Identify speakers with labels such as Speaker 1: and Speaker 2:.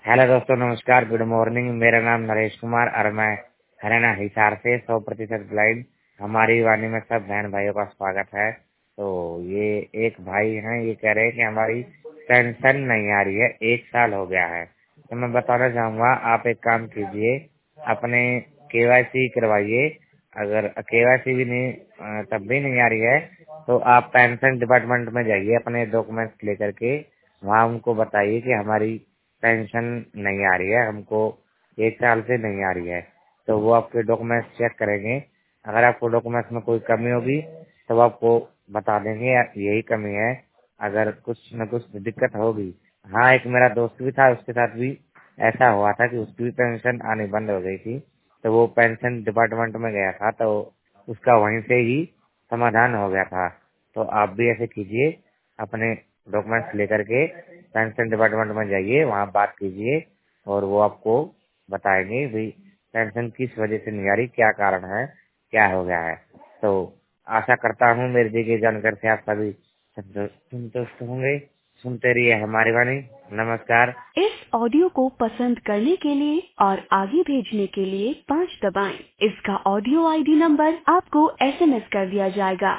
Speaker 1: Hello दोस्तों, नमस्कार, good morning. मेरा नाम नरेश कुमार और मैं हरियाणा हिसार से 100% ब्लाइंड। हमारी वाणी में सब बहन भाइयों का स्वागत है। तो ये एक भाई हैं, ये कह रहे हैं कि हमारी पेंशन नहीं आ रही है, 1 साल हो गया है। तो मैं बताना चाहूँगा, आप एक काम कीजिए, अपने केवाईसी करवाइए। अगर केवाईसी भी नहीं तब भी नहीं आ रही है तो आप पेंशन डिपार्टमेंट में जाइए, अपने डॉक्यूमेंट्स लेकर के। वहाँ उनको बताइए कि हमारी पेंशन नहीं आ रही है, हमको 1 साल से नहीं आ रही है। तो वो आपके डॉक्यूमेंट्स चेक करेंगे। अगर आपको डॉक्यूमेंट्स में कोई कमी होगी तो आपको बता देंगे यही कमी है। अगर कुछ न कुछ दिक्कत होगी। हाँ, एक मेरा दोस्त भी था, उसके साथ भी ऐसा हुआ था कि उसकी भी पेंशन आनी बंद हो गई थी। तो वो पेंशन डिपार्टमेंट में गया था, तो उसका वहीं से ही समाधान हो गया था। तो आप भी ऐसे कीजिए, अपने डॉक्यूमेंट्स लेकर के पेंशन डिपार्टमेंट में जाइए, वहाँ बात कीजिए और वो आपको बताएंगे भाई पेंशन किस वजह से नहीं आ रही, क्या कारण है, क्या हो गया है। तो आशा करता हूँ मेरी दी गई जानकारी से आप सभी संतुष्ट होंगे। सुनते रहिए हमारी वाणी। नमस्कार। इस ऑडियो को पसंद करने के लिए और आगे भेजने के लिए 5 दबाएं। इसका ऑडियो आईडी नंबर आपको SMS कर दिया जाएगा।